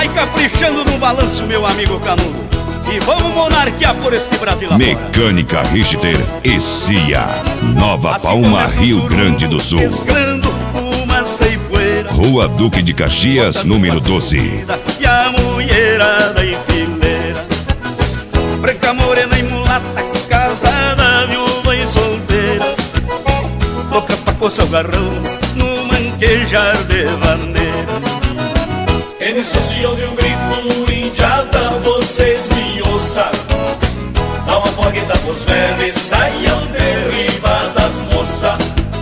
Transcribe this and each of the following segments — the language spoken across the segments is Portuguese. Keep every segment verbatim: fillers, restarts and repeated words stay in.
Vai caprichando no balanço, meu amigo Canudo, e vamos monarquear por este Brasil afora. Mecânica Richter e Cia, Nova Assim Palma, Rio Grande do Sul. Mesclando fumaça e poeira, Rua Duque de Caxias, número doze. E a mulherada em fileira, branca, morena e mulata, casada, viúva e solteira, loucas pra coçar o garrão no manquejar de bandeira. E nisso se ouve um grito, indiada, vocês me ouçam. Dá uma fogueta pros velhos e saiam de riba das moças.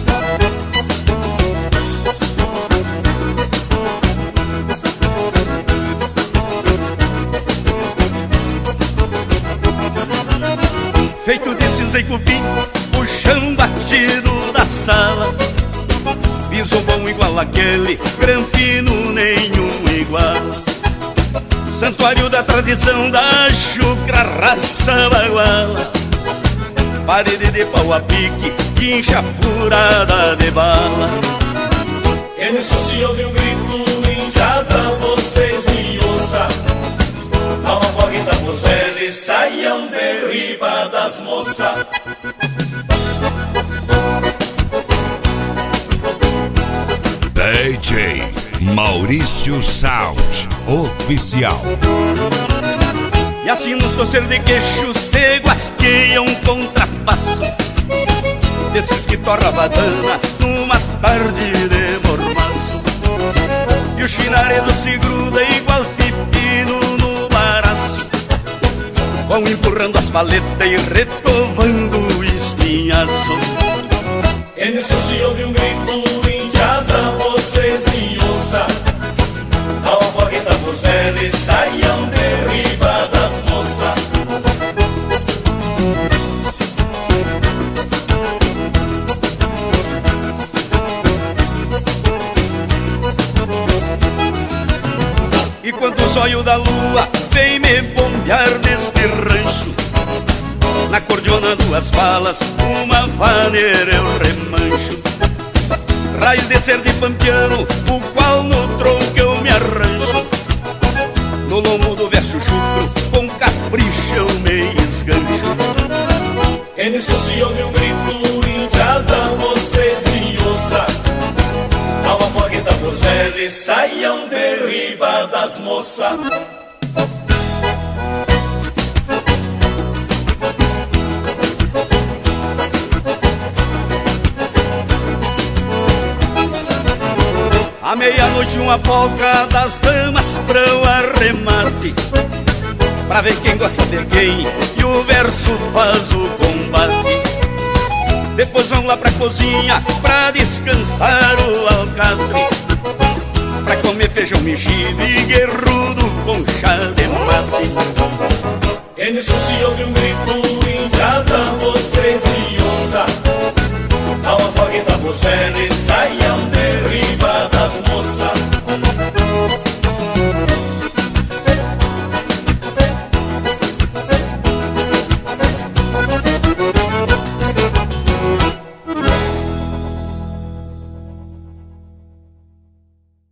Feito de cinza e cupim, o chão batido da sala, piso bom igual aquele, granfino nenhum igual. Santuário da tradição da chucra, raça baguala, parede de pau a pique, quincha furada de bala. E nisso se ouve um grito, indiada, vocês me ouçam. Dá uma fogueta pros velhos e saiam de riba das moças. D J Maurício Sound Oficial. E assim no torcer de queixo se guasqueia um contrapasso desses que torra badana numa tarde de mormaço. E o chinaredo se gruda igual pepino no baraço, vão empurrando as paletas e retovando o espinhaço. E nisso se ouve um grito, indiada, vocês me ouçam. Dá uma fogueta pros velhos e saiam de riba das moças. E quando o zóio da lua vem me bombear neste rancho, na cordiona duas balas, uma vaneira eu remancho. Raiz de ser de pampiano, o qual no tronco eu me arranjo. No lombo do verso chutro, com capricho eu me esgancho. E nisso se ouve um grito, indiada, vocês me ouçam. Dá uma fogueta pros velhos e saiam de riba das moças. À meia-noite uma polca das damas pra o arremate, pra ver quem gosta de quem e o verso faz o combate. Depois vão lá pra cozinha pra descansar o alcatre, pra comer feijão mexido e guerrudo com chá de mate. E nisso se ouve um grito, indiada, vocês me ouçam. Dá uma fogueta pros velhos